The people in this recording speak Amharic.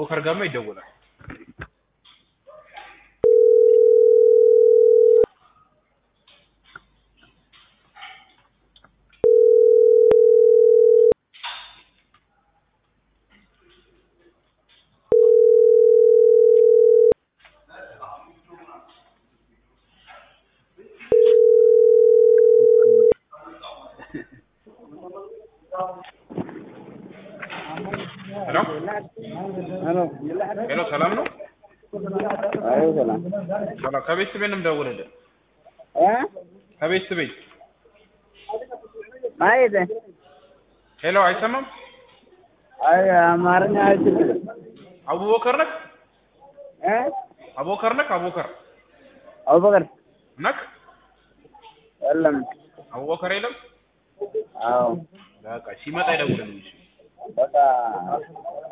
አቡበከር ጋማ ይደውላል ሄሎ ሰላም ነው አዎ ሰላም ሰላም ከቤት ቤንም ደውልልኝ ከቤት ቤት ማይደ ሄሎ አይሰማም አይ አማርኛ አይችልም አቡበከር ነህ አቡበከር ነክ የለም አቡበከር የለም አዎ በቃ ሲመጣ ይደውልልኝ በቃ